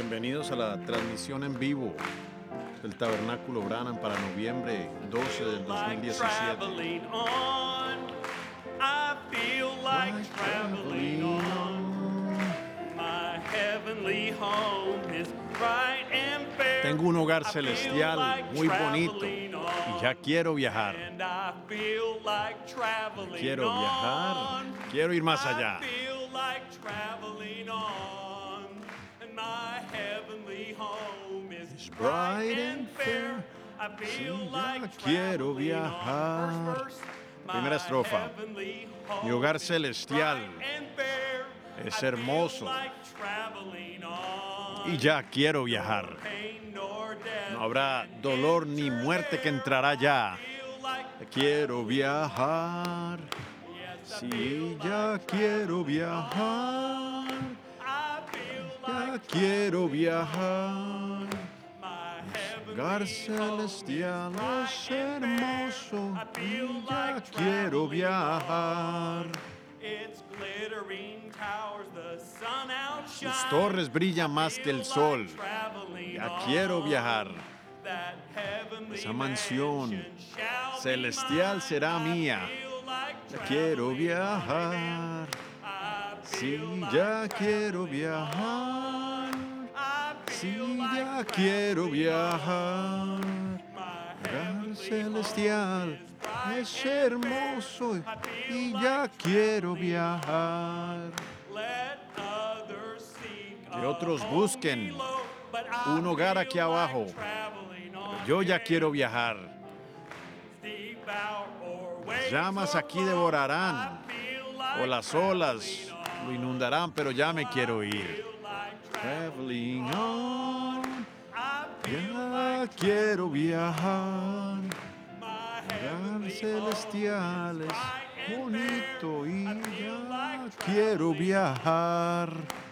Bienvenidos a la transmisión en vivo del Tabernáculo Branham para noviembre 12 del 2017. Tengo un hogar celestial muy bonito y ya quiero viajar. Quiero viajar, quiero ir más allá. It's bright and fair. Sí, ya quiero viajar. Primera estrofa. Mi hogar celestial es hermoso y ya quiero viajar. No habrá dolor ni muerte que entrará ya. Quiero viajar. Sí, ya quiero viajar. Ya quiero viajar. Mi hogar celestial es hermoso y ya quiero viajar. Sus torres brillan más que el sol. Ya quiero viajar. Esa mansión celestial será mía. Ya quiero viajar. Sí, ya quiero viajar. Sí, ya quiero viajar. Mi hogar celestial es hermoso y ya quiero viajar. Que otros busquen un hogar aquí abajo. Yo ya quiero viajar. Las llamas aquí devorarán o las olas lo inundarán, pero ya me quiero ir. Traveling on, ya quiero viajar. Hogar celestial es bonito y ya quiero viajar.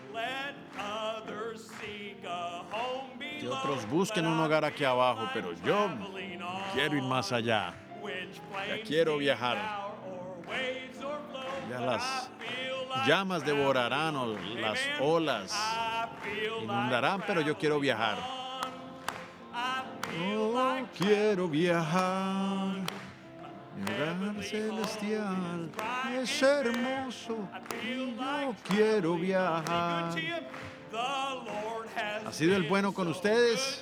Que otros busquen un hogar aquí abajo, pero yo quiero ir más allá. Ya quiero viajar. Ya las llamas devorarán o las olas inundarán, pero yo quiero viajar. Oh, quiero viajar. Mi hogar celestial es hermoso y yo quiero viajar. ¿Ha sido el bueno con ustedes?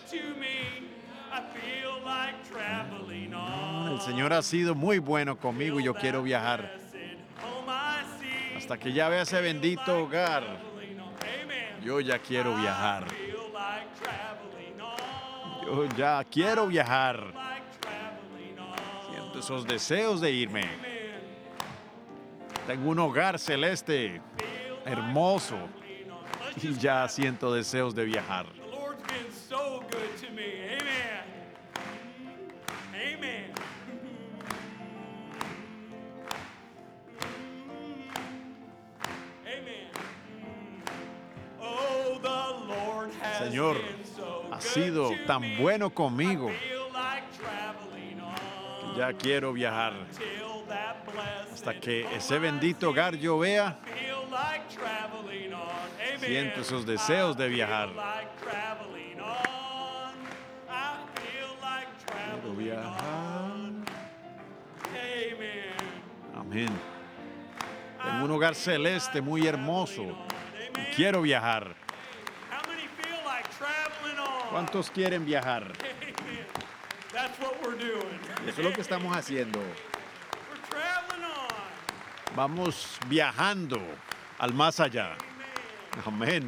El Señor ha sido muy bueno conmigo y yo quiero viajar. Hasta que ya vea ese bendito hogar, yo ya quiero viajar. Yo ya quiero viajar. Siento esos deseos de irme. Tengo un hogar celeste, hermoso, y ya siento deseos de viajar. Señor, ha sido tan bueno conmigo que ya quiero viajar. Hasta que ese bendito hogar yo vea, siento esos deseos de viajar. Quiero viajar. Amén. Tengo un hogar celeste muy hermoso y quiero viajar. ¿Cuántos quieren viajar? Eso es lo que estamos haciendo. Vamos viajando al más allá. Amén.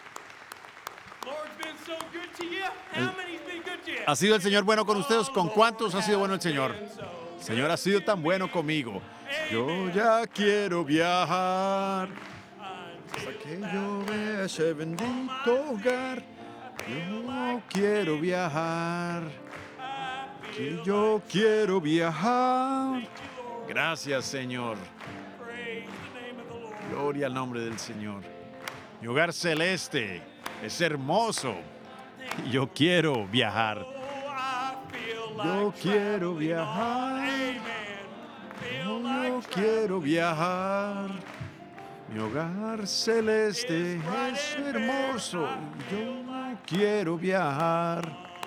¿Ha sido el Señor bueno con ustedes? ¿Con cuántos ha sido bueno el Señor? El Señor ha sido tan bueno conmigo. Yo ya quiero viajar. Hasta que yo vea ese bendito hogar. Yo quiero viajar. Que yo quiero viajar. Gracias, Señor. Gloria al nombre del Señor. Mi hogar celeste es hermoso. Y yo quiero viajar. Yo quiero viajar. Yo quiero viajar. Mi hogar celeste es hermoso. Yo quiero viajar.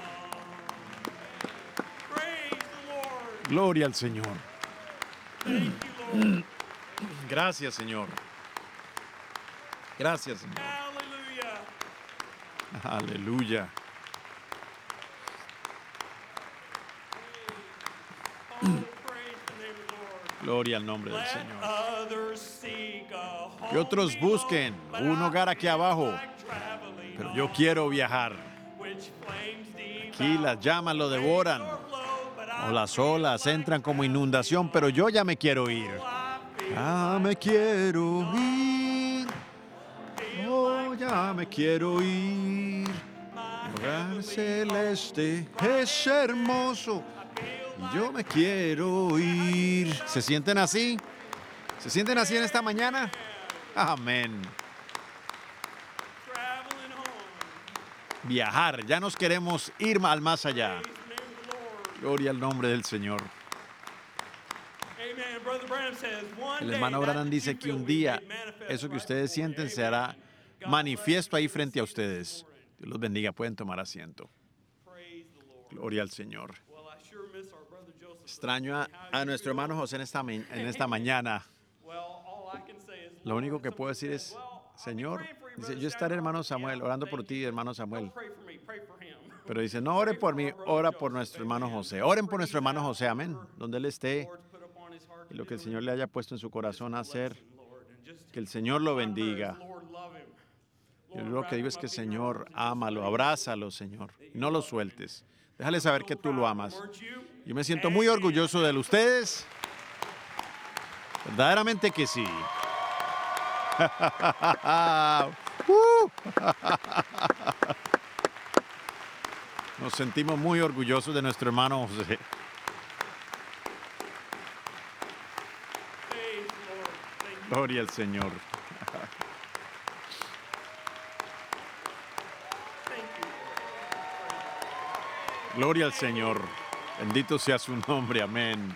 Praise the Lord. Gloria al Señor. Thank you, Lord. Gracias, Señor. Gracias, Señor. Hallelujah. Aleluya. Oh, praise the name of the Lord. Gloria al nombre del Let Señor. others seek a home Que otros below, busquen but un I hogar aquí feel abajo, like traveling pero yo on, quiero viajar. which flames Aquí devour. las llamas lo Waves devoran, overflow, but o I las feel olas like entran como traveling inundación, pero yo ya me quiero ir. on. I feel Ya me like quiero traveling ir. on. Feel Oh, like ya me quiero ir. my Hogar heavenly celeste home. es hermoso. I feel Y like yo me quiero ir. ¿Se sienten así? ¿Se sienten así en esta mañana? Amén. traveling on. Viajar, ya nos queremos ir al más allá. Praise the name of the Lord. Gloria al nombre del Señor. Amen. Brother Branham says, one El day, hermano that Branham that dice you que feel un will be día made manifest eso que right ustedes before you. sienten se Amen. hará God manifiesto bless ahí you frente a this ustedes. morning. Dios los bendiga, pueden tomar asiento. Praise the Lord. Gloria al Señor. Well, I sure miss our brother Joseph this Extraño morning. How a you nuestro feel? hermano José en esta mañana. Well, all I can say is, Lo único Lord, que puedo somebody decir said, es, well, I'll be Señor, praying for you, dice, Brother yo estaré, Samuel. hermano Samuel, Yeah, orando thank por ti, you. hermano Don't Samuel. pray for me, pray for him. Pero dice, no ore Pray por for mí, our brother ora por Joseph. nuestro hermano Amen. José. Oren por Wherever nuestro he's hermano at, José, amén. whatever Donde él the esté Lord's put upon his heart to y lo que el do, Señor le haya puesto en su corazón a just hacer, bless him, Lord, and just que el Señor lo my prayer is, bendiga. Lord, love him. Yo Lord, lo wrap que digo him es que, up in your Señor, arms and just ámalo, let him abrázalo, Señor, y no lo sueltes. Déjale saber que tú lo amas. Weren't you? Yo me siento muy orgulloso de ustedes. Verdaderamente que sí. Nos sentimos muy orgullosos de nuestro hermano José. Praise the Lord. Thank you. Gloria al Señor. Thank you. Gloria al Señor. Bendito sea su nombre. Amén.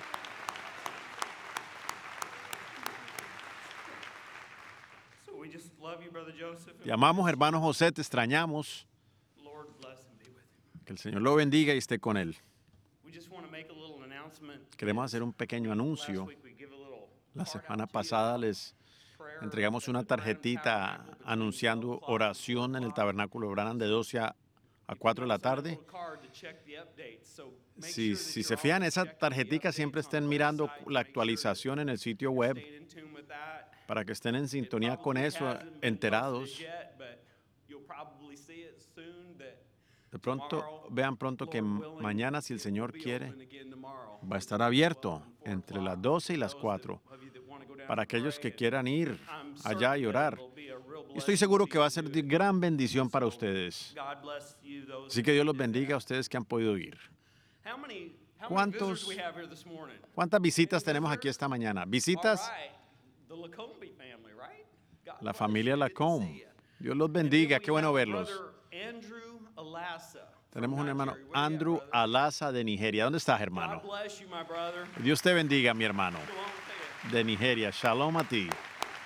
So we just love you, Brother Joseph. Te amamos, hermano José, te extrañamos. Lord bless and be with him. Que el Señor lo bendiga y esté con él. We just want to make a little announcement. Queremos hacer un pequeño Last anuncio. week we give a little La card semana out to you pasada about les prayer entregamos at una the Branham tarjetita Tabernacle between anunciando 12 o'clock and oración en el 4 o'clock. tabernáculo Branham de 12 a If you 4 de la notice on that tarde. little card to check the updates, so make Si sure that se you're fijan, always esa checking the tarjetica updates siempre on the estén mirando website to la make sure that actualización en el sitio you're web staying in tune with that. para que estén en It sintonía con probably eso, hasn't been enterados. posted yet, but you'll probably see it soon that De pronto, tomorrow, vean pronto que Lord willing, mañana, si el it will Señor be quiere, open again tomorrow va a estar between abierto 12 and 4 entre las o'clock. 12 y las Those 4 of you that wanna go down para to aquellos pray, que and quieran ir I'm allá certain y that orar. it'll be a real Y estoy blessing seguro to que va a you ser to de do it. gran bendición para So, ustedes. God bless you, those Así that que Dios los did bendiga a that. ustedes que han podido ir. How many visitors ¿Cuántos- we have here this morning? ¿Cuántas visitas Any tenemos aquí visitors? esta mañana? All ¿Visitas? right. The Lacombe family, right? God La bless familia you. Good to see Lacombe. ya. Dios los And then bendiga, we qué bueno have verlos. Brother Andrew Alasa from Tenemos un hermano, Nigeria. Where you at, Andrew brother? Alaza de Nigeria. ¿Dónde estás, God hermano? bless you, my brother. Dios te bendiga, mi hermano. Go on, take it. De Nigeria. Shalom a ti.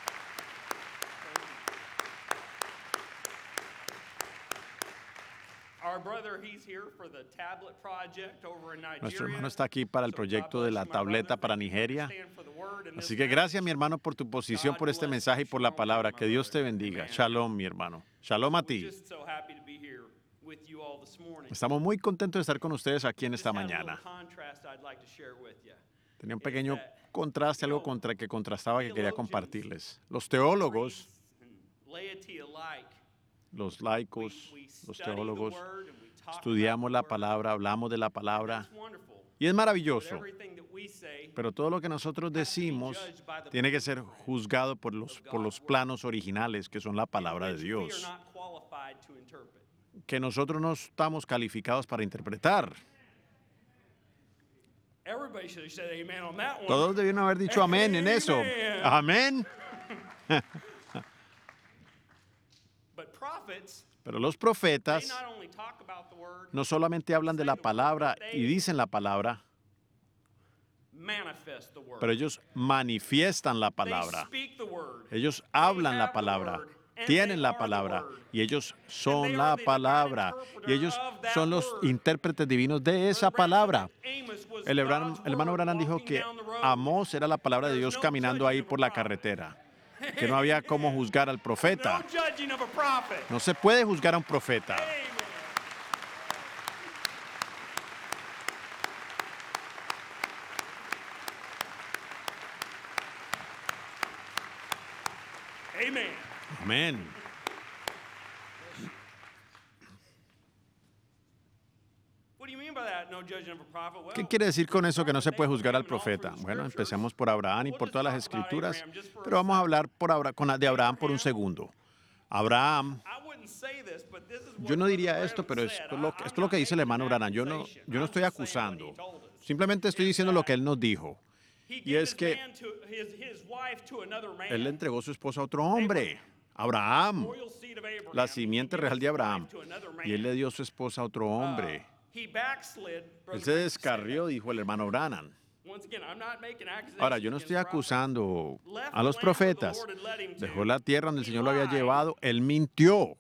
Our brother, he's here for the tablet project over in Nigeria. Nuestro hermano está aquí para el So proyecto God de bless la you, my brother. tableta para Thank you for Nigeria. your stand for the word and Así this que gracias, message. mi hermano, por tu posición, God por este bless mensaje y por la you, palabra. my Que Dios te brother. bendiga. Amen. Shalom, mi hermano. Shalom a We're ti. just so happy to be here with you all this morning. Estamos muy contentos de estar con ustedes aquí en Just esta have a little mañana. contrast I'd like to share with you. Tenía un is pequeño that, contraste, algo que contrastaba que quería compartirles. Los teólogos, Priests and laity alike, los laicos, we los study the teólogos, word and we talk estudiamos la about the word. palabra, hablamos de la palabra It's wonderful. y es But maravilloso. everything that we say Pero todo lo que nosotros decimos tiene que ser juzgado por los planos originales, que son la palabra de which we are Dios, not qualified to interpret. que nosotros no estamos calificados para interpretar. Everybody should have said amen on that one. Todos debieron haber dicho amén en eso. Amen. Amén. But prophets, Pero los they profetas not only talk about the word, no solamente hablan de la palabra y dicen la palabra, manifest the word. pero ellos manifiestan la They palabra. speak the word. Ellos They hablan la have the palabra. word. tienen la palabra y ellos son la palabra y ellos son los intérpretes divinos de esa palabra. El hermano Branham dijo que Amós era la palabra de Dios caminando ahí por la carretera, que no había cómo juzgar al profeta. No se puede juzgar a un profeta. Amen. Amén. What do you mean by that? No judging of a prophet? Well, ¿Qué quiere decir con eso que no se puede juzgar al profeta? Bueno, empecemos por Abraham y por todas las escrituras, pero vamos a hablar de Abraham por un segundo. Abraham, I wouldn't say this, but this is what yo no diría Brother esto, Branham pero said. esto es lo que dice el hermano Branham. Yo no estoy acusando, simplemente estoy diciendo lo que él nos dijo. He Y gave es his que man to his wife to another man. él le entregó su esposa a otro hombre, Abraham, Royal seed of Abraham. la He simiente gave real his de wife Abraham, to another man. y él le dio su esposa a otro hombre. He backslid. Él Brother se Branham descarrió, said. dijo el hermano Branham. Once again, I'm not making accusations Ahora, yo no against estoy prophets. acusando Left a los the land where the profetas. Lord had led him to. Dejó la tierra donde el He Señor lo había lied. llevado. Él mintió.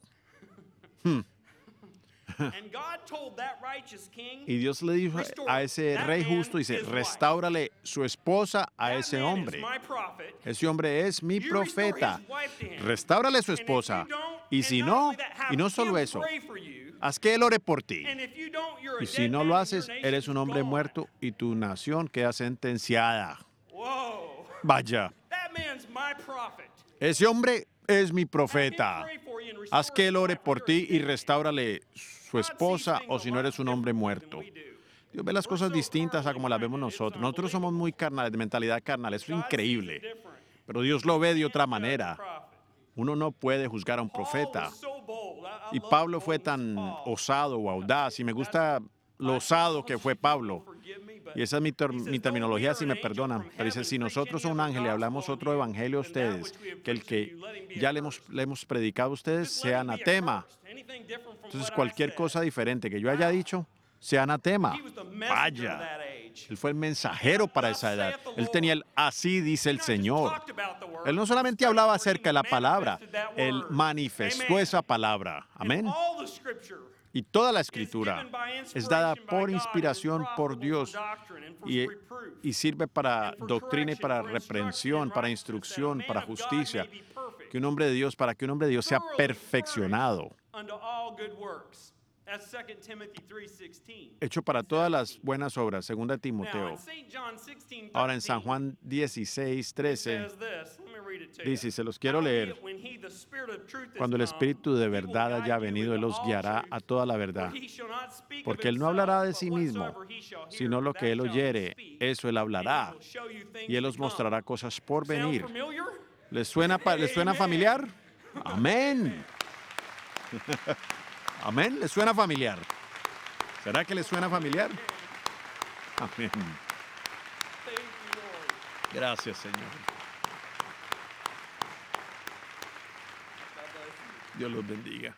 And God told that righteous king, Y Dios le dijo a ese rey justo, dice, restáurale su esposa a that ese man is hombre. my prophet. Ese hombre es mi You restore profeta. his wife to him. Restáurale su And if esposa. you don't- Y and si not no, only that, have y no solo him eso, pray for you. haz que él ore por ti. And if you don't, you're a Y si dead no man lo and your haces, eres un nation's hombre gone. muerto y tu nación queda sentenciada. Whoa. Vaya, That man's my prophet. ese hombre es mi Have him profeta. pray for you and Haz restore que his él ore wife por when ti you're a y dead man. restáurale su God sees esposa things o a si no lot eres un hombre differently than muerto. we do. Dios ve las cosas distintas a como las vemos nosotros. Nosotros somos muy carnales, de mentalidad carnal. Eso es God sees it increíble. different. Pero Dios lo ve de otra Can't judge a manera. prophet. Uno no puede juzgar a un Paul profeta. was so bold. I Y love Pablo the fue boldness tan of Paul. osado o audaz. Y me gusta lo osado que fue Pablo. Y esa es mi terminología, si me perdonan. Pero dice, si nosotros somos un ángel y hablamos otro evangelio a ustedes, que el que ya le hemos predicado a ustedes sea anatema. Entonces cualquier cosa diferente que yo haya dicho, sea anatema. Vaya, él fue el mensajero para esa edad. Él tenía el así dice el Señor. Él no solamente hablaba acerca de la palabra, él manifestó esa palabra. Amén. Y toda la escritura es dada por inspiración por Dios y sirve para doctrina y para reprensión, para instrucción, para justicia. Para que un hombre de Dios sea perfeccionado, hecho para todas las buenas obras, según de Timoteo. Ahora en San Juan 16:13 dice, y se los quiero leer, cuando el Espíritu de verdad haya venido, Él los guiará a toda la verdad. Porque Él no hablará de sí mismo, sino lo que Él oyere, eso Él hablará. Y Él os mostrará cosas por venir. ¿Les suena familiar? Amén. Amén. ¿Les suena familiar? ¿Será que les suena familiar? Amén. Gracias, Señor. Dios los bendiga.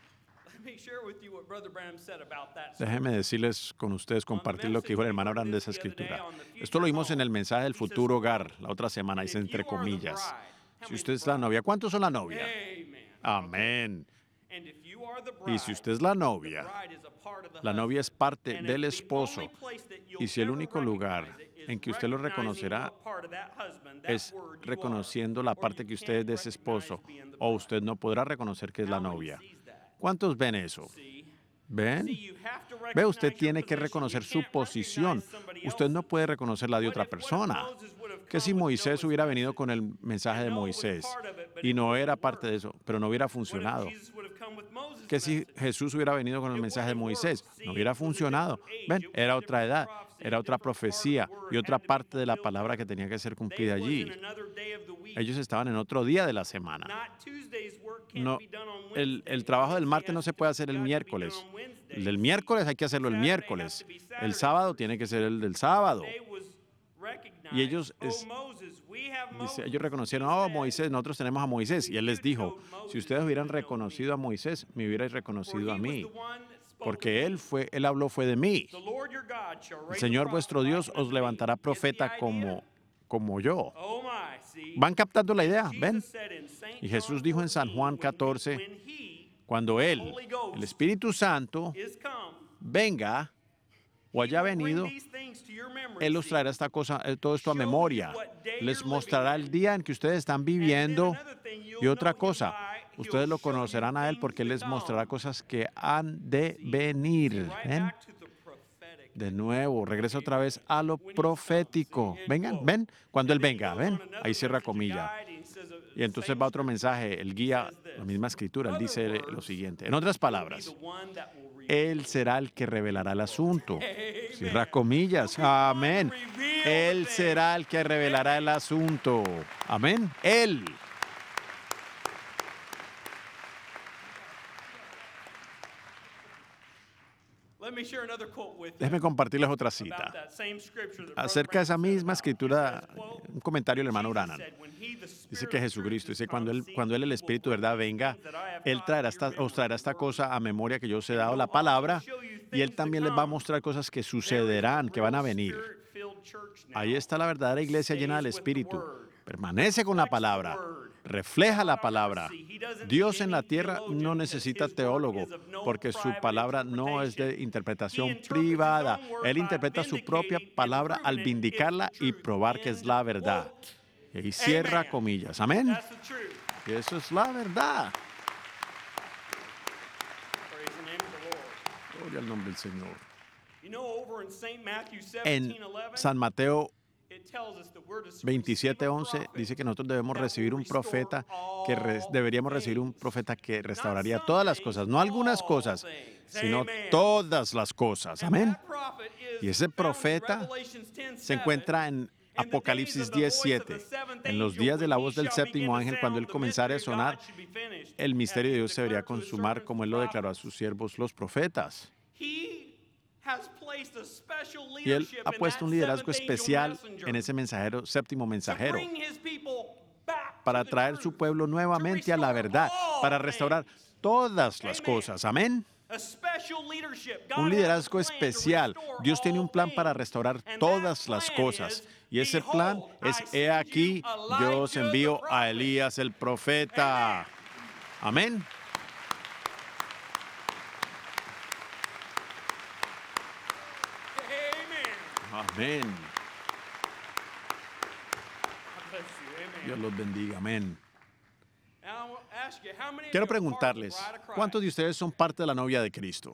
Déjenme decirles con ustedes, compartir lo que dijo el hermano Branham de esa escritura. Esto lo vimos en el mensaje del futuro hogar la otra semana, dice entre comillas. Si usted es la novia, ¿cuántos son la novia? Amén. Y si usted es la novia es parte del esposo. Y si el único lugar en que usted lo reconocerá es reconociendo la parte que usted es de ese esposo, o usted no podrá reconocer que es la novia. ¿Cuántos ven eso? ¿Ven? Ve, usted tiene que reconocer su posición. Usted no puede reconocer la de otra persona. Que si Moisés hubiera venido con el mensaje de Moisés y no era parte de eso, pero no hubiera funcionado. Que si Jesús hubiera venido con el mensaje de Moisés, no hubiera funcionado. Ven, era otra edad, era otra profecía y otra parte de la palabra que tenía que ser cumplida allí. Ellos estaban en otro día de la semana. No, el trabajo del martes no se puede hacer el miércoles. El del miércoles hay que hacerlo el miércoles. El sábado tiene que ser el del sábado. Y ellos reconocieron, oh, Moisés, nosotros tenemos a Moisés. Y él les dijo, si ustedes hubieran reconocido a Moisés, me hubierais reconocido a mí. Porque él habló fue de mí. El Señor vuestro Dios os levantará profeta como yo. ¿Van captando la idea? ¿Ven? Y Jesús dijo en San Juan 14, cuando Él, el Espíritu Santo, venga o haya venido, Él os traerá esta cosa, todo esto a memoria. Les mostrará el día en que ustedes están viviendo. Y otra cosa, ustedes lo conocerán a Él porque Él les mostrará cosas que han de venir. ¿Ven? De nuevo, regresa otra vez a lo profético. Vengan, ven, cuando Él venga, ven, ahí cierra comilla. Y entonces va otro mensaje, el guía, la misma escritura, Él dice lo siguiente. En otras palabras, Él será el que revelará el asunto. Cierra comillas, amén. Él será el que revelará el asunto. Amén. Él. Déjeme compartirles otra cita. Acerca de esa misma escritura, un comentario del hermano Branham. Dice que Jesucristo, dice, cuando él el Espíritu de verdad venga, Él os traerá esta cosa a memoria que yo os he dado la palabra, y Él también les va a mostrar cosas que sucederán, que van a venir. Ahí está la verdadera iglesia llena del Espíritu. Permanece con la palabra. Refleja la palabra. Dios en la tierra no necesita teólogo, porque su palabra no es de interpretación privada. Él interpreta su propia palabra al vindicarla y probar que es la verdad. Y cierra comillas. Amén. Y eso es la verdad. Gloria al nombre del Señor. En San Mateo 27:11 dice que nosotros debemos recibir un profeta, deberíamos recibir un profeta que restauraría todas las cosas, no algunas cosas, sino todas las cosas. Amén. Y ese profeta se encuentra en Apocalipsis 10:7. En los días de la voz del séptimo ángel, cuando él comenzara a sonar, el misterio de Dios se debería consumar como él lo declaró a sus siervos, los profetas. Y Él ha puesto un liderazgo especial en ese mensajero, séptimo mensajero, para traer su pueblo nuevamente a la verdad, para restaurar todas las cosas. Amén. Un liderazgo especial. Dios tiene un plan para restaurar todas las cosas. Y ese plan es, he aquí, yo os envío a Elías el profeta. Amén. Amén. Dios los bendiga. Amén. Quiero preguntarles, ¿cuántos de ustedes son parte de la novia de Cristo?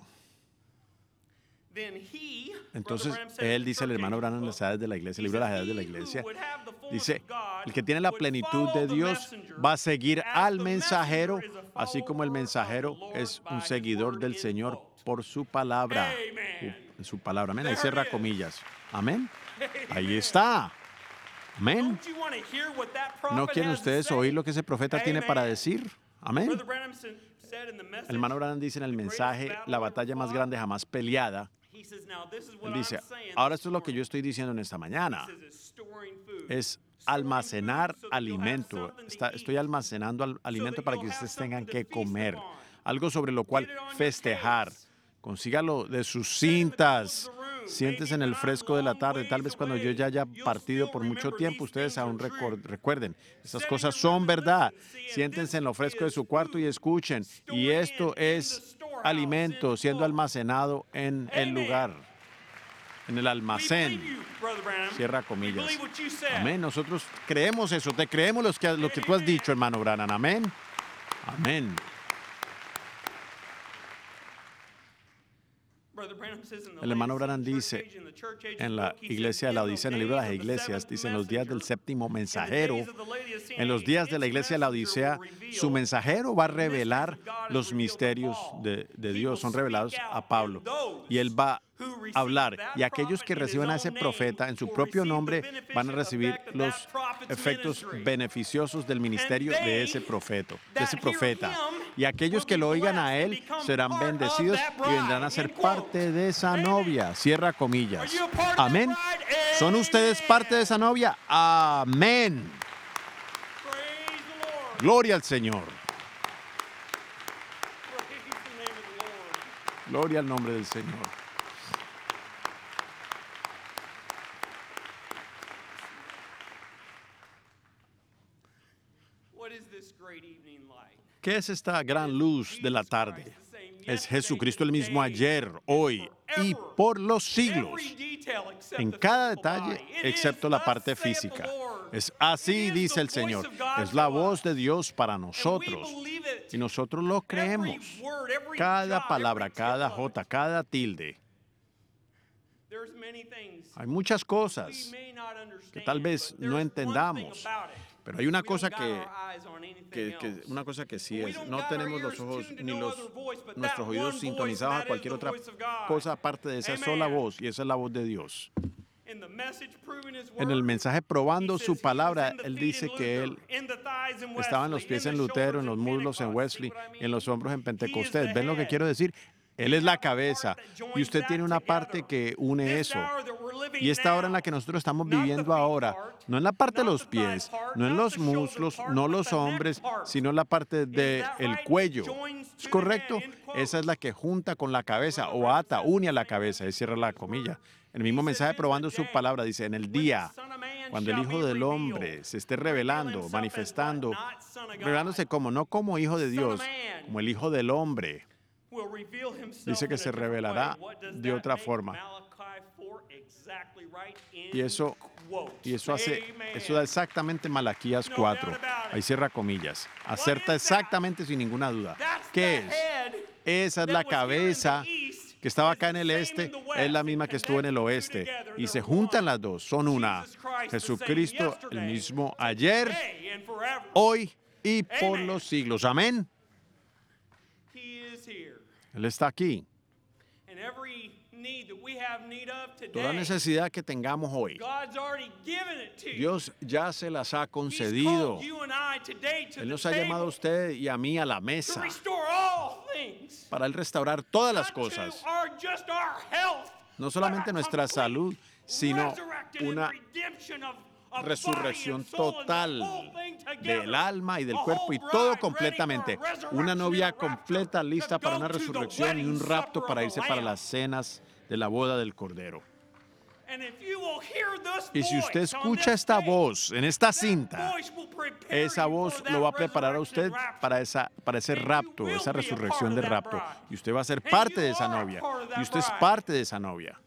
Entonces, él dice, el hermano Branham en las edades de la iglesia, el libro de las edades de la iglesia, dice, el que tiene la plenitud de Dios va a seguir al mensajero, así como el mensajero es un seguidor del Señor por su palabra. Su palabra, amén. Ahí cierra comillas. Amén. Ahí está. Amén. ¿No quieren ustedes oír lo que ese profeta tiene para decir? Amén. El hermano Branham dice en el mensaje, la batalla más grande jamás peleada. Él dice, ahora esto es lo que yo estoy diciendo en esta mañana. Es almacenar alimento. Estoy almacenando alimento para que ustedes tengan que comer. Algo sobre lo cual festejar. Consígalo de sus cintas. Siéntese en el fresco de la tarde. Tal vez cuando yo ya haya partido por mucho tiempo, ustedes aún recuerden. Esas cosas son verdad. Siéntense en lo fresco de su cuarto y escuchen. Y esto es alimento siendo almacenado en el lugar, en el almacén. Cierra comillas. Amén. Nosotros creemos eso. Te creemos lo que tú has dicho, hermano Branham. Amén. Amén. El hermano Branham dice en la iglesia de la Odisea, en el libro de las iglesias, dice en los días del séptimo mensajero, en los días de la iglesia de la Odisea, su mensajero va a revelar los misterios de Dios, son revelados a Pablo. Y él va a hablar, y aquellos que reciban a ese profeta en su propio nombre van a recibir los efectos beneficiosos del ministerio de ese profeta. Y aquellos que lo oigan a él serán bendecidos y vendrán a ser parte de esa novia. Cierra comillas. Amén. ¿Son ustedes parte de esa novia? Amén. Gloria al Señor. Gloria al nombre del Señor. ¿Qué es esta gran luz de la tarde? Es Jesucristo el mismo ayer, hoy y por los siglos. En cada detalle, excepto la parte física. Es así, dice el Señor. Es la voz de Dios para nosotros. Y nosotros lo creemos. Cada palabra, cada jota, cada tilde. Hay muchas cosas que tal vez no entendamos, pero hay una cosa que sí es. No tenemos los ojos ni nuestros oídos sintonizados a cualquier otra cosa aparte de esa sola voz, y esa es la voz de Dios. En el mensaje probando su palabra, él dice que él estaba en los pies en Lutero, en los muslos en Wesley, en los hombros en Pentecostés. ¿Ven lo que quiero decir? Él es la cabeza y usted tiene una parte que une eso. Y esta hora en la que nosotros estamos viviendo ahora, no en la parte de los pies, no en los muslos, no los hombres, sino en la parte del cuello. ¿Es correcto? Esa es la que junta con la cabeza o ata, une a la cabeza y cierra la comilla. En el mismo mensaje probando su palabra dice, en el día, cuando el Hijo del Hombre se esté revelando, manifestando, revelándose como, no como Hijo de Dios, como el Hijo del Hombre. Dice que se revelará de otra forma. Y eso da exactamente Malaquías 4. Ahí cierra comillas. Acerta exactamente sin ninguna duda. ¿Qué es? Esa es la cabeza que estaba acá en el este, es la misma que estuvo en el oeste. Y se juntan las dos, son una. Jesucristo, el mismo ayer, hoy y por los siglos. Amén. Él está aquí. Toda necesidad que tengamos hoy, Dios ya se las ha concedido. Él nos ha llamado a usted y a mí a la mesa para Él restaurar todas las cosas. No solamente nuestra salud, sino una resurrección total del alma y del cuerpo y todo completamente. Una novia completa, lista para una resurrección y un rapto para irse para las cenas de la boda del Cordero. Y si usted escucha esta voz en esta cinta, esa voz lo va a preparar a usted para ese rapto, esa resurrección de rapto. Y usted va a ser parte de esa novia. Y usted es parte de esa novia.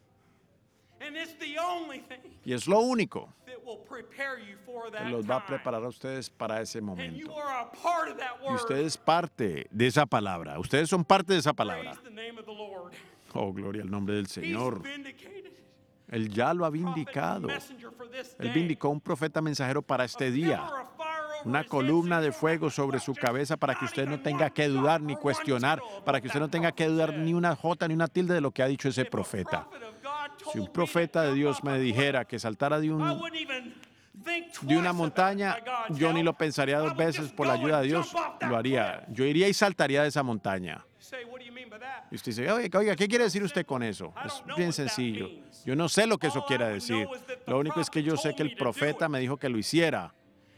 Y es lo único que los va a preparar a ustedes para ese momento. Y ustedes es parte de esa palabra. Ustedes son parte de esa palabra. Oh, gloria al nombre del Señor. Él ya lo ha vindicado. Él vindicó un profeta mensajero para este día. Una columna de fuego sobre su cabeza para que usted no tenga que dudar ni cuestionar, para que usted no tenga que dudar ni una jota ni una tilde de lo que ha dicho ese profeta. Si un profeta de Dios me dijera que saltara de una montaña, yo ni lo pensaría dos veces. Por la ayuda de Dios, lo haría. Yo iría y saltaría de esa montaña. Y usted dice, oiga, ¿qué quiere decir usted con eso? Es bien sencillo. Yo no sé lo que eso quiere decir. Lo único es que yo sé que el profeta me dijo que lo hiciera.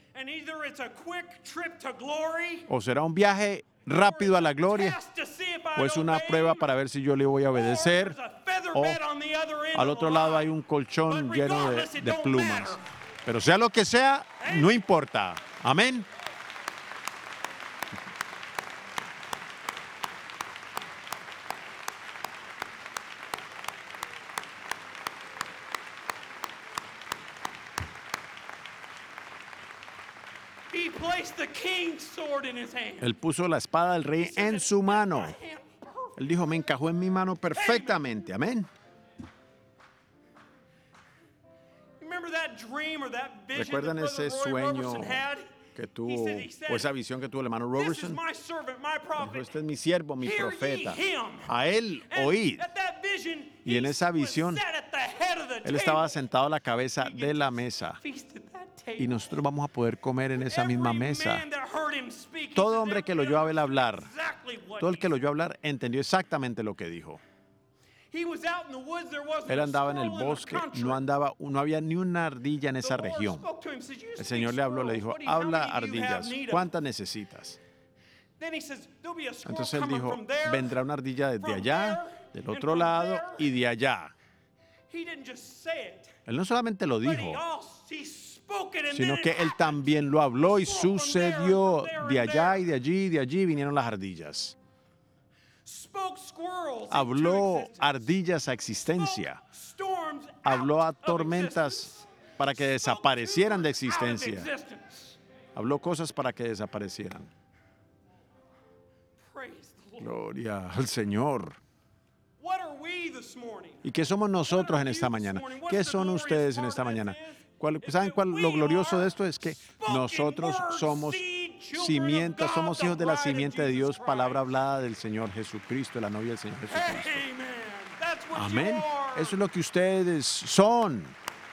O será un viaje rápido a la gloria, o es una prueba para ver si yo le voy a obedecer, o al otro lado hay un colchón lleno de plumas. Pero sea lo que sea, no importa. Amén. Él puso la espada del rey en su mano. Él dijo, me encajó en mi mano perfectamente. Amén. ¿Recuerdan ese sueño que tuvo, o esa visión que tuvo el hermano Robertson? Dijo, este es mi siervo, mi profeta. A él oíd. Y en esa visión, él estaba sentado a la cabeza de la mesa. Y nosotros vamos a poder comer en esa misma mesa. Todo hombre que lo oyó a él hablar, todo el que lo oyó hablar, entendió exactamente lo que dijo. Él andaba en el bosque, no había ni una ardilla en esa región. El Señor le habló, le dijo, habla ardillas, ¿cuántas necesitas? Entonces él dijo, vendrá una ardilla desde allá, del otro lado y de allá. Él no solamente lo dijo, sino que Él también lo habló y sucedió. De allá y de allí vinieron las ardillas. Habló ardillas a existencia. Habló a tormentas para que desaparecieran de existencia. Habló cosas para que desaparecieran. Gloria al Señor. ¿Y qué somos nosotros en esta mañana? ¿Qué son ustedes en esta mañana? ¿Saben cuál lo glorioso de esto? Es que nosotros somos simiente, somos hijos de la simiente de Dios, palabra hablada del Señor Jesucristo, de la novia del Señor Jesucristo. Amén. Eso es lo que ustedes son.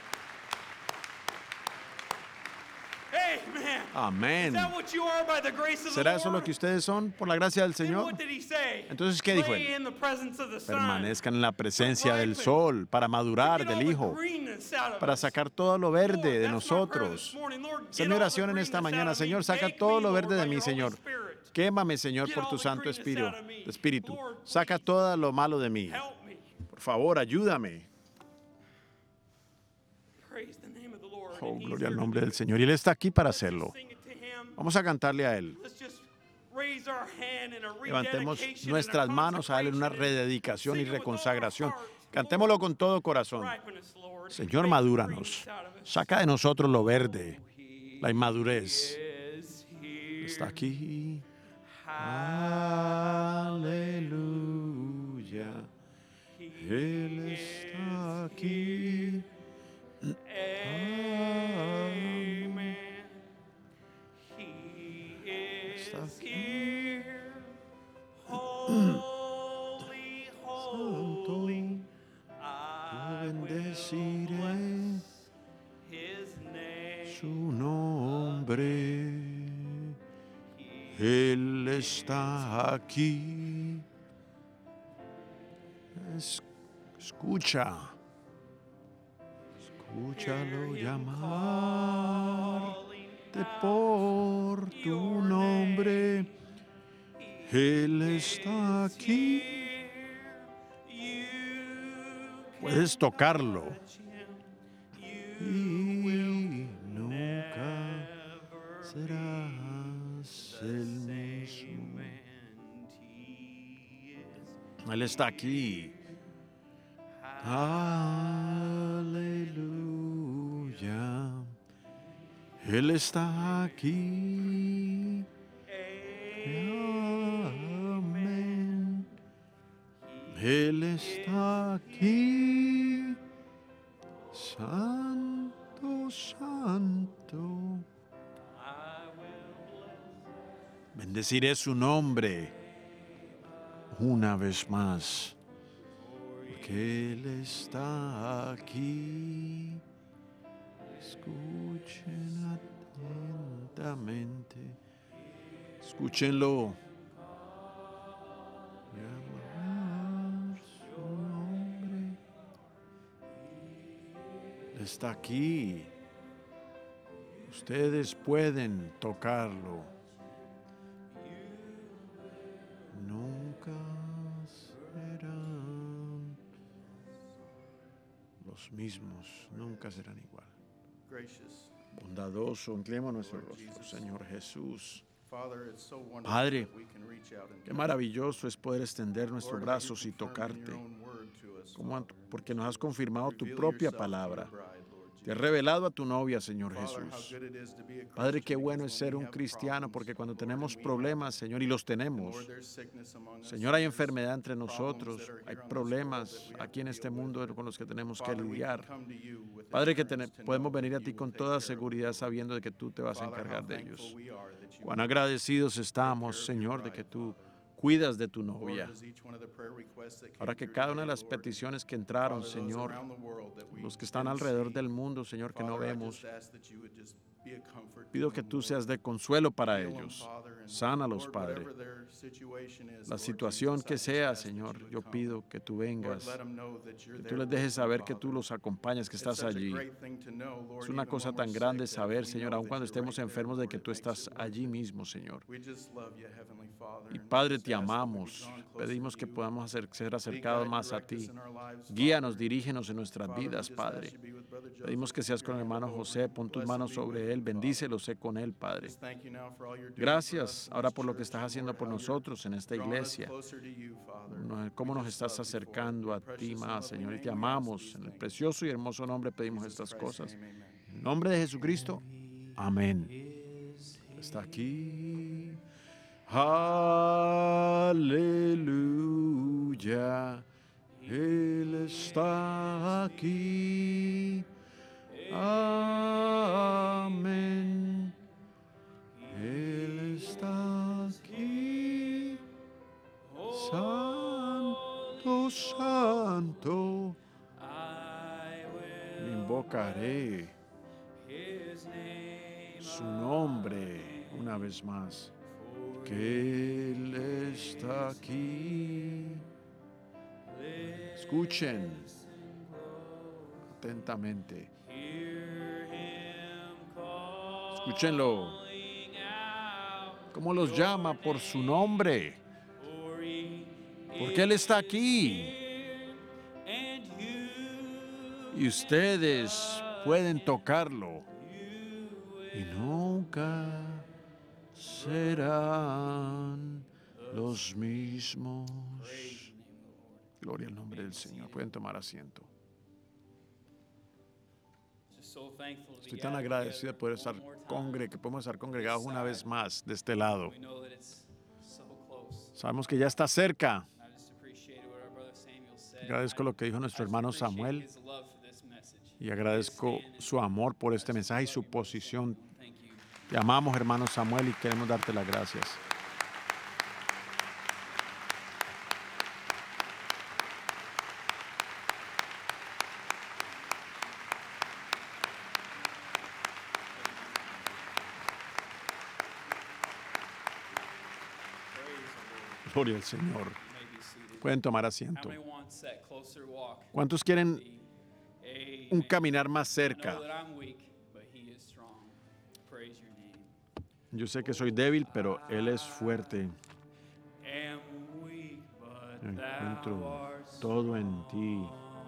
Amén. ¿Será eso lo que ustedes son por la gracia del Señor? Entonces, ¿qué dijo Él? Permanezcan en la presencia del sol para madurar del Hijo, para sacar todo lo verde de nosotros. Esa es mi oración en esta mañana. Señor, saca todo lo verde de mí, Señor. Quémame, Señor, por tu Santo Espíritu. Saca todo lo malo de mí. Por favor, ayúdame. Oh, gloria al nombre del Señor. Y Él está aquí para hacerlo. Vamos a cantarle a Él. Levantemos nuestras manos a Él en una rededicación y reconsagración. Cantémoslo con todo corazón. Señor, madúranos. Saca de nosotros lo verde, la inmadurez. Está aquí. Aleluya. Él está aquí. Amen. He is here. Holy, holy. I will Bendeciré bless his name. su nombre. Él está aquí. Escucha. Escúchalo llamarte por tu nombre. Él está aquí. Puedes tocarlo. Y nunca serás el mismo. Él está aquí. Aleluya. Él está aquí. Amén. Él está aquí. Santo, santo. Bendeciré su nombre una vez más. Porque Él está aquí. Escuchen atentamente. Escúchenlo. Llamar su nombre. Él está aquí. Ustedes pueden tocarlo. Nunca serán los mismos, nunca serán igual. Bondadoso, inclinemos nuestro rostro, Señor Jesús. Padre, qué maravilloso es poder extender nuestros brazos y tocarte, porque nos has confirmado tu propia palabra. Te has revelado a tu novia, Señor Jesús. Padre, qué bueno es ser un cristiano, porque cuando tenemos problemas, Señor, y los tenemos, Señor, hay enfermedad entre nosotros, hay problemas aquí en este mundo con los que tenemos que lidiar. Padre, que podemos venir a ti con toda seguridad sabiendo de que tú te vas a encargar de ellos. Cuán agradecidos estamos, Señor, de que tú cuidas de tu novia. Ahora que cada una de las peticiones que entraron, Señor, los que están alrededor del mundo, Señor, que no vemos, pido que tú seas de consuelo para ellos. Sánalos, Padre. La situación que sea, Señor, yo pido que tú vengas, que tú les dejes saber que tú los acompañas, que estás allí. Es una cosa tan grande saber, Señor, aun cuando estemos enfermos, de que tú estás allí mismo, Señor. Y Padre, te amamos. Pedimos que podamos ser acercados más a ti. Guíanos, dirígenos en nuestras vidas, Padre. Pedimos que seas con el hermano José, pon tus manos sobre él, bendícelo, sé con él, Padre. Gracias ahora por lo que estás haciendo por nosotros en esta iglesia. Cómo nos estás acercando a ti más, Señor, y te amamos. En el precioso y hermoso nombre pedimos estas cosas. En el nombre de Jesucristo, amén. Está aquí. Aleluya. Él está aquí. Amén. Él está aquí. Santo, santo. Invocaré su nombre una vez más. Que Él está aquí. Escuchen atentamente. Escúchenlo. ¿Cómo los llama por su nombre? Porque Él está aquí. Y ustedes pueden tocarlo. Y nunca serán los mismos. Gloria al nombre del Señor. Pueden tomar asiento. Estoy tan agradecido de poder estar que podemos estar congregados una vez más de este lado. Sabemos que ya está cerca. Agradezco lo que dijo nuestro hermano Samuel y agradezco su amor por este mensaje y su posición. Te amamos, hermano Samuel, y queremos darte las gracias. Gloria al Señor. Pueden tomar asiento. ¿Cuántos quieren un caminar más cerca? Yo sé que soy débil, pero Él es fuerte. Encuentro todo en ti.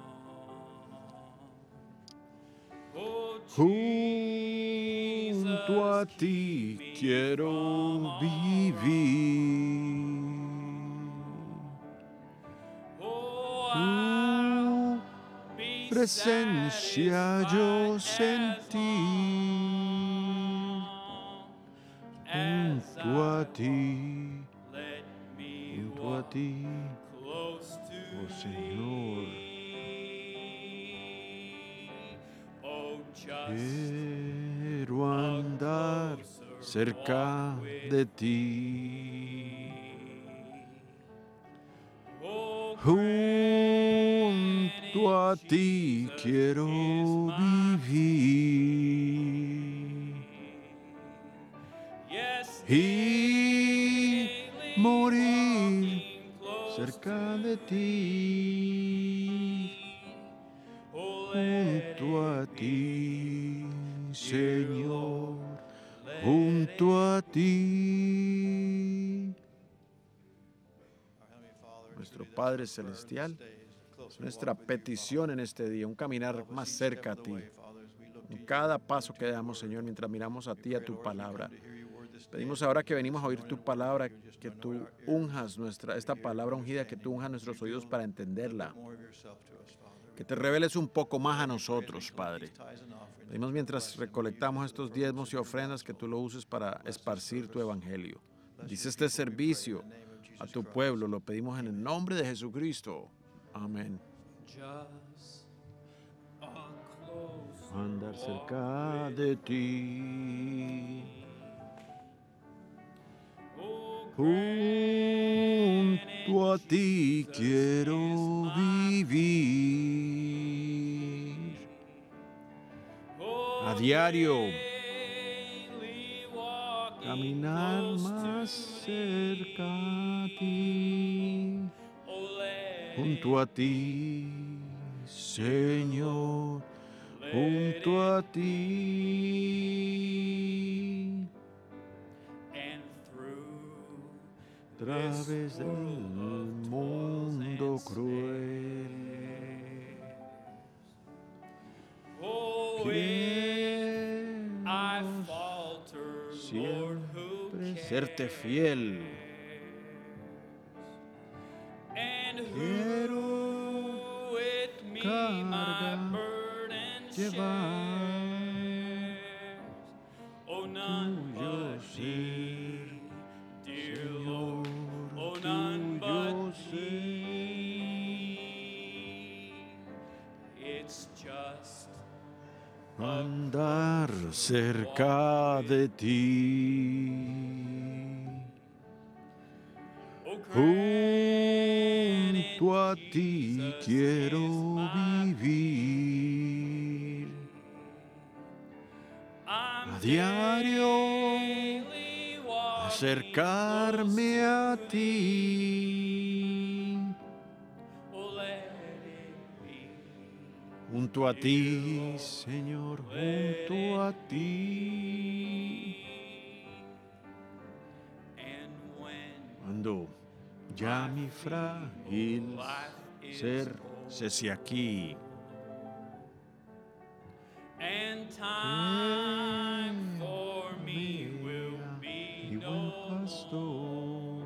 Junto a ti quiero vivir. Tu presencia yo sentí. Junto a ti, oh Señor. Quiero andar cerca de ti. Junto a ti quiero vivir y morir cerca de ti. Junto a ti, Señor, junto a ti. Nuestro Padre Celestial, es nuestra petición en este día, un caminar más cerca a ti. En cada paso que damos, Señor, mientras miramos a ti, a tu palabra. Pedimos ahora que venimos a oír tu palabra, que tú unjas esta palabra ungida, que tú unjas nuestros oídos para entenderla. Que te reveles un poco más a nosotros, Padre. Pedimos mientras recolectamos estos diezmos y ofrendas que tú lo uses para esparcir tu evangelio. Dice este servicio a tu pueblo, lo pedimos en el nombre de Jesucristo. Amén. Andar cerca de ti. Junto a ti quiero vivir. A diario caminar más cerca a ti, junto a ti, Señor, junto a ti, a través del mundo cruel. Quiero siempre serte fiel. Quiero cargar, llevar tuyo ser, Señor, tuyo ser. Andar cerca de ti, junto a ti quiero vivir, a diario acercarme a ti, junto a ti, Señor, junto a ti. Cuando ya mi frágil ser cese aquí, mi buen pastor,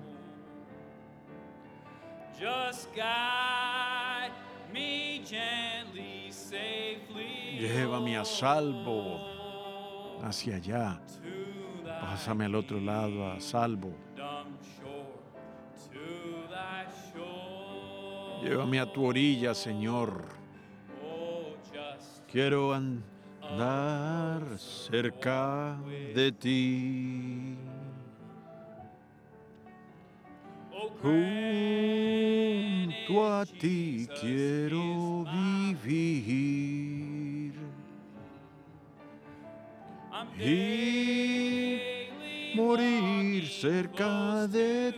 just guide me gently, safely. Llévame a salvo hacia allá. Pásame al otro lado a salvo. Llévame a tu orilla, Señor. Quiero andar cerca de ti. Junto a ti quiero vivir y morir cerca de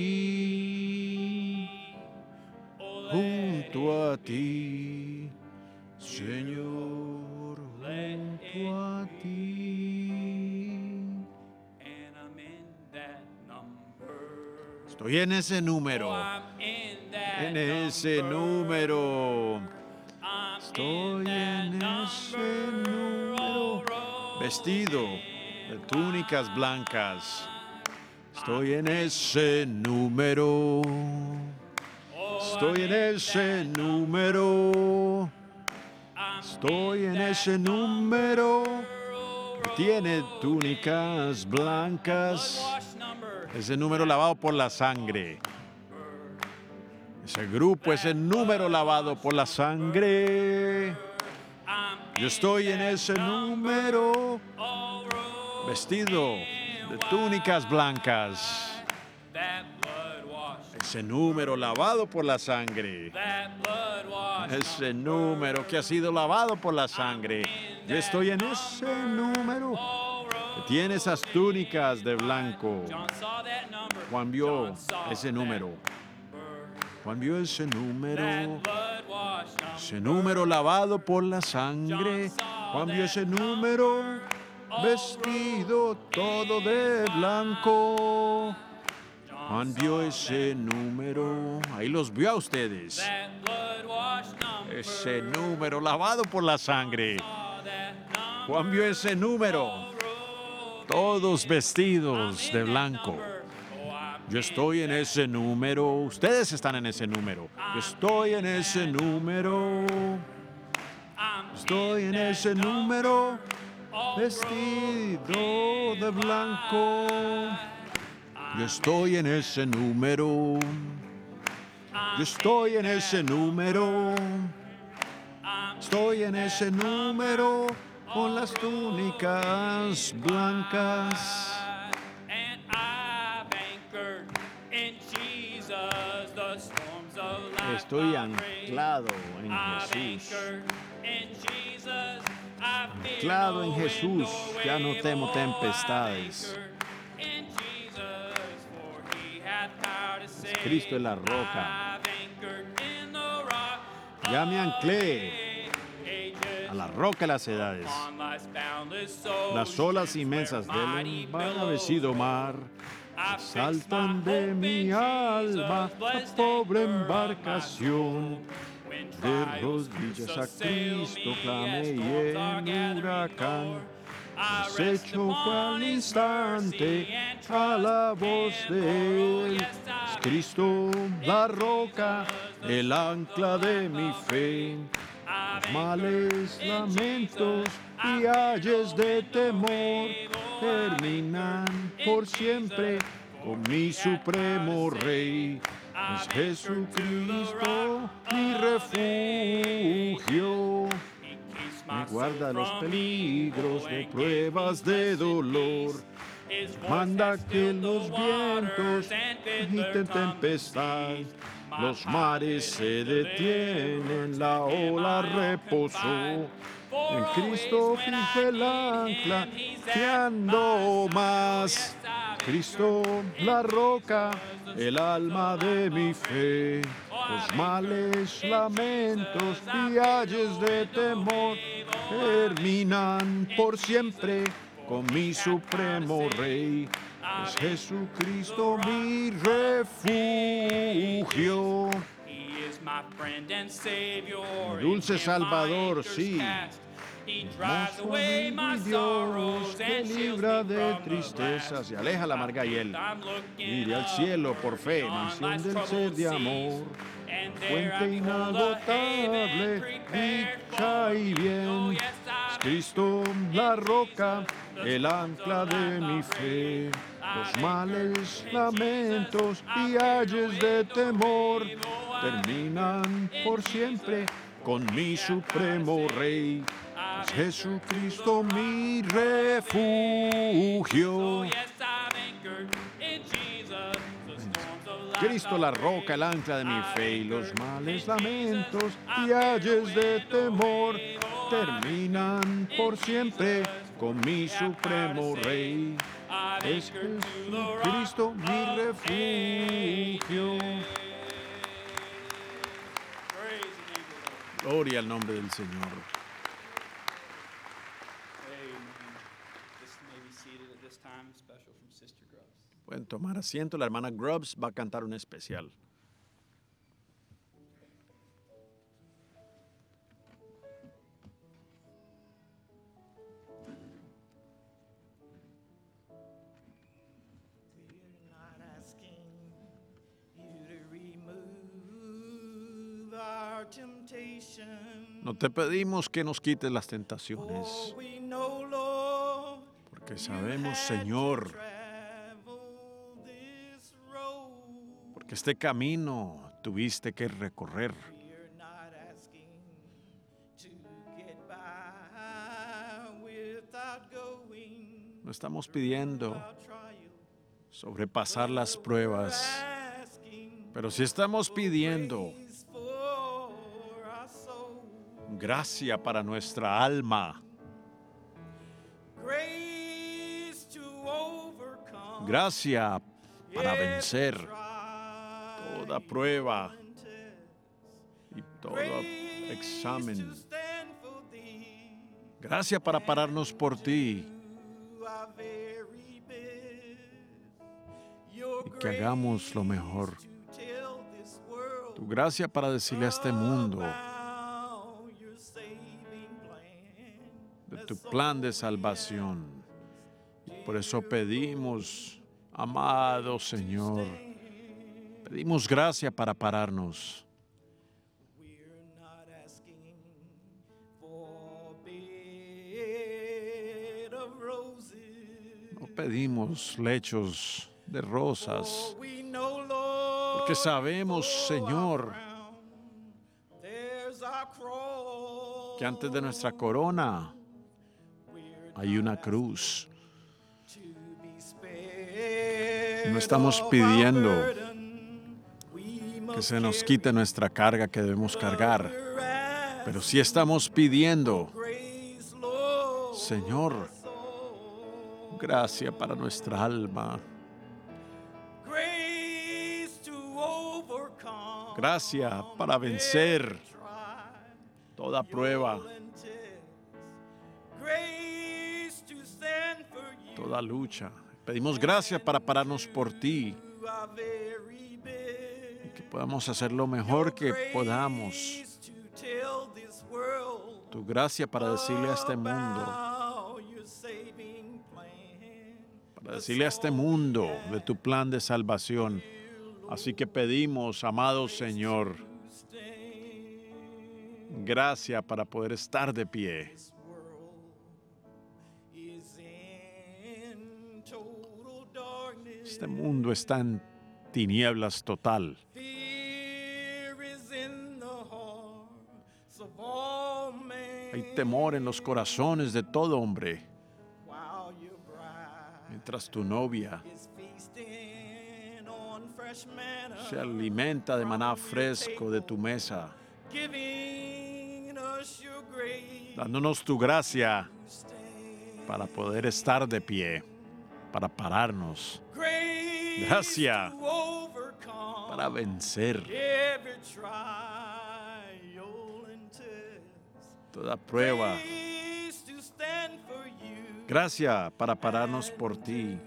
ti. Junto a ti, Señor, junto a ti. Estoy en ese número. En ese número. Estoy en ese número. Vestido de túnicas blancas. Estoy en ese número. Estoy en ese número. Estoy en ese número. Tiene túnicas blancas. Ese número lavado por la sangre. Ese grupo, ese número lavado por la sangre. Yo estoy en ese número. Vestido de túnicas blancas. Ese número lavado por la sangre. Ese número que ha sido lavado por la sangre. Yo estoy en ese número que tiene esas túnicas de blanco. Juan vio ese número. Juan vio ese número. Ese número lavado por la sangre. Juan vio ese número vestido todo de blanco. Juan vio ese número. Ahí los vio a ustedes. Ese número lavado por la sangre. Juan vio ese número. Todos vestidos de blanco. Yo estoy en ese número. Ustedes están en ese número. Yo estoy en ese número. Estoy en ese número. Vestido de blanco. Yo estoy en ese número. Yo estoy en ese número. Estoy en ese número con las túnicas blancas. Estoy anclado en Jesús. Anclado en Jesús, ya no temo tempestades. Cristo es la roca. Ya me anclé a la roca de las edades. Las olas inmensas del embravecido mar saltan de mi alma la pobre embarcación. De rodillas a Cristo clamé y en huracán desecho fue al instante a la voz de Él. Es Cristo la roca, el ancla de mi fe. Los males, lamentos y ayes de temor terminan por siempre con mi supremo Rey. Es Jesucristo mi refugio. Me guarda los peligros de pruebas de dolor. Manda que los vientos agiten tempestad. Los mares se detienen, la ola reposó. En Cristo fijo el ancla, ya no más. Cristo la roca, el alma de mi fe. Los males, lamentos y ayes de temor terminan por siempre con mi supremo Rey. Es Jesucristo mi refugio. Mi dulce Salvador, sí. Hermoso mi Dios, que libra de tristezas y aleja la amarga hiel. Mire al cielo por fe, mansión del ser de amor. Fuente inagotable, dicha y bien. Es Cristo la roca, el ancla de mi fe. Los males, lamentos y ayes de temor terminan por siempre con mi supremo Rey. Es Jesucristo mi refugio. Cristo la roca, el ancla de mi fe, y los males, lamentos y ayes de temor terminan por siempre con mi supremo Rey. Es Jesucristo mi refugio. Gloria al nombre del Señor. Pueden tomar asiento. La hermana Grubbs va a cantar un especial. No te pedimos que nos quites las tentaciones, porque sabemos, Señor, porque este camino tuviste que recorrer. No estamos pidiendo sobrepasar las pruebas, pero sí estamos pidiendo gracia para nuestra alma. Gracia para vencer toda prueba y todo examen. Gracia para pararnos por ti y que hagamos lo mejor. Tu gracia para decirle a este mundo de tu plan de salvación. Y por eso pedimos, amado Señor, pedimos gracia para pararnos. No pedimos lechos de rosas, porque sabemos, Señor, que antes de nuestra corona hay una cruz. No estamos pidiendo que se nos quite nuestra carga que debemos cargar, pero sí estamos pidiendo Señor, gracia para nuestra alma. Gracia para vencer toda prueba, toda lucha. Pedimos gracia para pararnos por ti y que podamos hacer lo mejor que podamos. Tu gracia para decirle a este mundo, de tu plan de salvación. Así que pedimos, amado Señor, gracia para poder estar de pie. Este mundo está en tinieblas total. Hay temor en los corazones de todo hombre. Mientras tu novia se alimenta de maná fresco de tu mesa, dándonos tu gracia para poder estar de pie, para pararnos. Gracia para vencer toda prueba. Gracia para pararnos por ti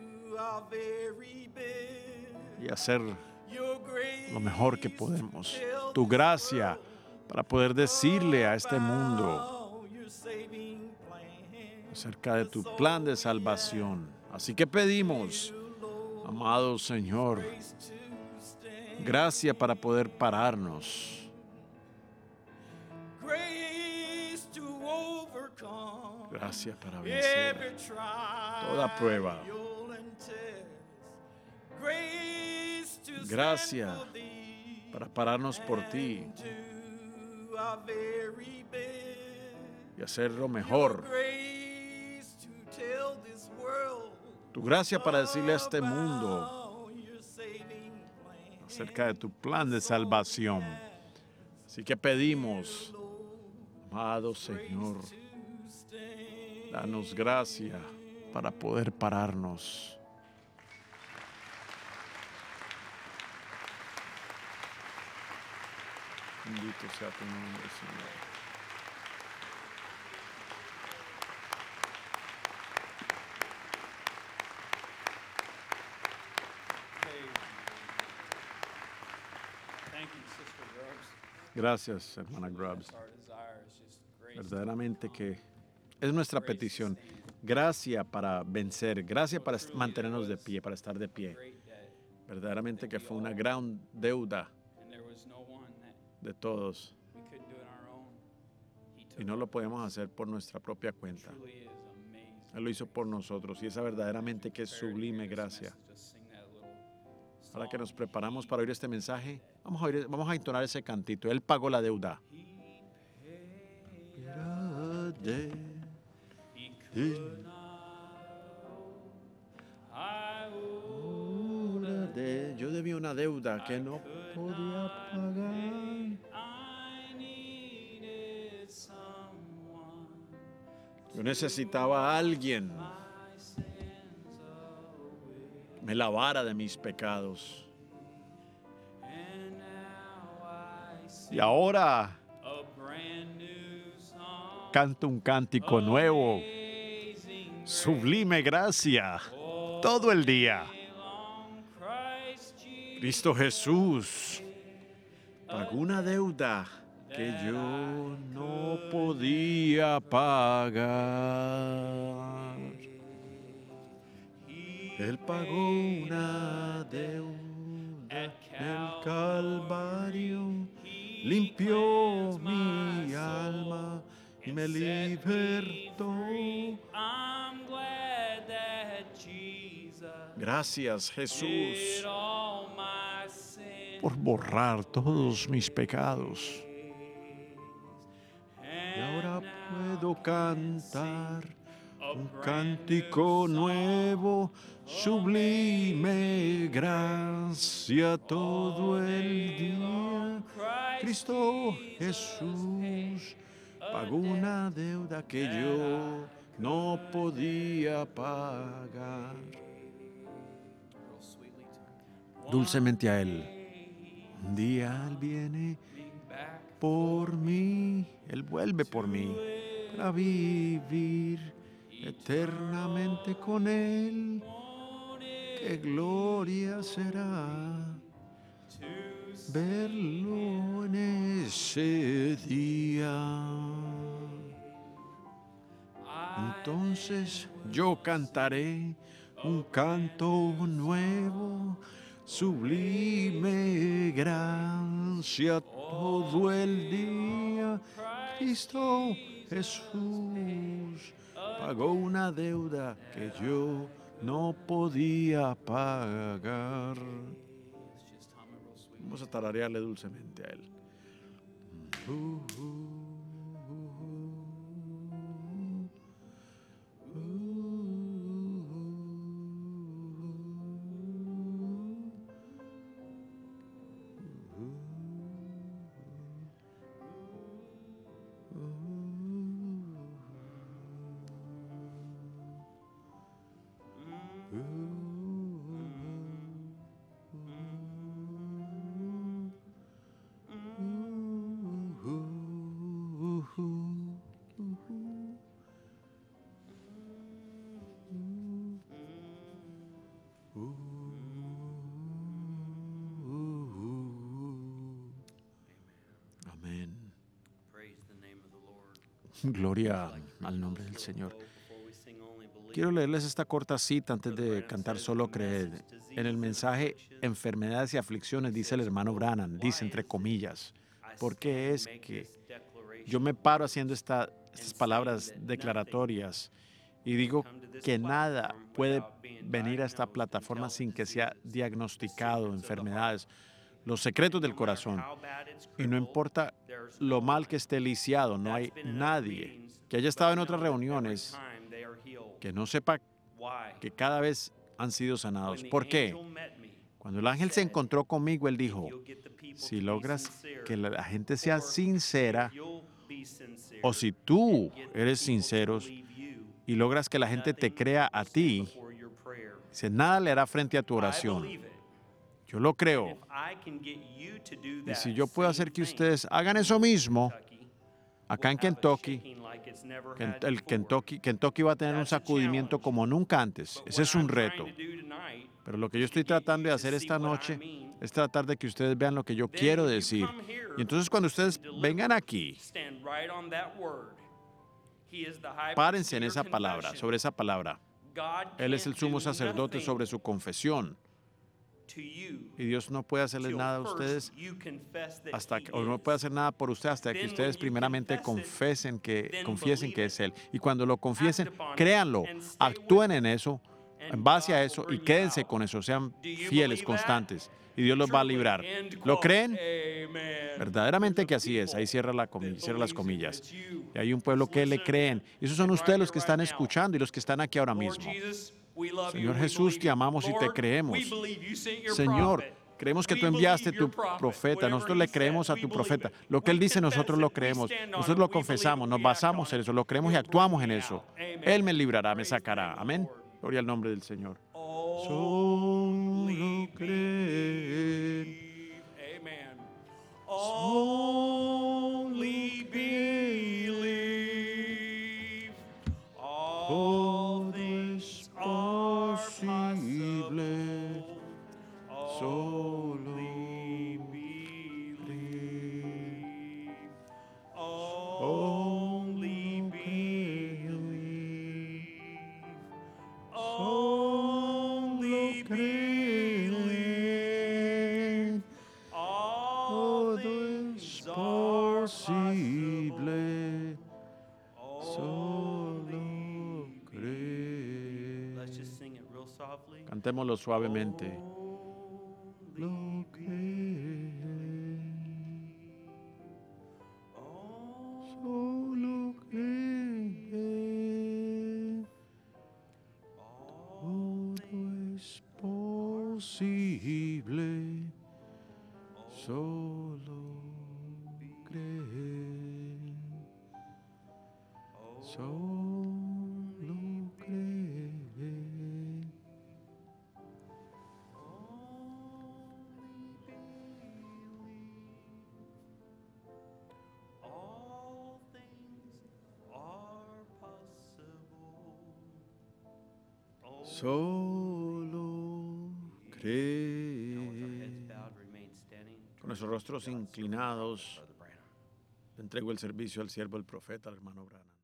y hacer lo mejor que podemos. Tu gracia para poder decirle a este mundo acerca de tu plan de salvación. Así que pedimos, amado Señor, gracia para poder pararnos. Gracia para vencer toda prueba. Gracia para pararnos por ti y hacer lo mejor. Tu gracia para decirle a este mundo acerca de tu plan de salvación. Así que pedimos, amado Señor, danos gracia para poder pararnos. Bendito sea tu nombre, Señor. Gracias, hermana Grubbs. Verdaderamente que es nuestra petición. Gracia para vencer, gracia para mantenernos de pie, para estar de pie. Verdaderamente que fue una gran deuda de todos. Y no lo podemos hacer por nuestra propia cuenta. Él lo hizo por nosotros y esa verdaderamente que es sublime gracia. Ahora que nos preparamos para oír este mensaje, vamos a entonar ese cantito. Él pagó la deuda. Yo debía una deuda que no podía pagar. Yo necesitaba a alguien que me lavara de mis pecados. Y ahora canto un cántico nuevo. Sublime gracia. Todo el día. Cristo Jesús pagó una deuda que yo no podía pagar. Él pagó una deuda en el Calvario, limpió mi alma y me libertó. Gracias, Jesús, por borrar todos mis pecados. Y ahora puedo cantar un cántico nuevo, sublime gracia todo el día. Cristo Jesús pagó una deuda que yo no podía pagar. Dulcemente a Él. Un día Él viene por mí, Él vuelve por mí, para vivir eternamente con Él. ¡Qué gloria será verlo en ese día! Entonces yo cantaré un canto nuevo, sublime gracia todo el día. Cristo Jesús pagó una deuda que yo no podía pagar. Vamos a tararearle dulcemente a Él. Amén. Gloria al nombre del Señor. Quiero leerles esta corta cita antes de cantar Solo Creer. En el mensaje Enfermedades y Aflicciones dice el hermano Branham, dice entre comillas, ¿por qué es que yo me paro haciendo estas palabras declaratorias y digo que nada puede venir a esta plataforma sin que sea diagnosticado enfermedades, los secretos del corazón? Y no importa lo mal que esté lisiado, no hay nadie que haya estado en otras reuniones que no sepa que cada vez han sido sanados. ¿Por qué? Cuando el ángel se encontró conmigo, él dijo, si logras que la gente sea sincera, o si tú eres sincero y logras que la gente te crea a ti, dice, nada le hará frente a tu oración. Yo lo creo. Y si yo puedo hacer que ustedes hagan eso mismo, acá en Kentucky, Kentucky va a tener un sacudimiento como nunca antes. Ese es un reto. Pero lo que yo estoy tratando de hacer esta noche es tratar de que ustedes vean lo que yo quiero decir. Y entonces cuando ustedes vengan aquí, párense en esa palabra, sobre esa palabra. Él es el sumo sacerdote sobre su confesión. Y Dios no puede hacerles nada a ustedes o no puede hacer nada por ustedes hasta que ustedes primeramente confiesen que es Él. Y cuando lo confiesen, créanlo, actúen en eso, en base a eso y quédense con eso, sean fieles, constantes. Y Dios los va a librar. ¿Lo creen? Verdaderamente que así es. Ahí cierra las comillas. Y hay un pueblo que le creen. Y esos son ustedes los que están escuchando y los que están aquí ahora mismo. Señor Jesús, te amamos y te creemos. Señor, creemos que tú enviaste tu profeta. Nosotros le creemos a tu profeta. Lo que él dice, nosotros lo creemos. Nosotros lo confesamos, nos basamos en eso, lo creemos y actuamos en eso. Él me librará, me sacará. Amén. Gloria al nombre del Señor. Solo creer. Only believe. Todo es posible. Solo believe. Only believe. Only believe. Todo es posible. Solo creer. Cantémoslo suavemente. Lo creer. Solo creer. Todo es posible. Solo creer. Solo Solo cree. Con nuestros rostros inclinados, le entrego el servicio al siervo, el profeta, al hermano Branham.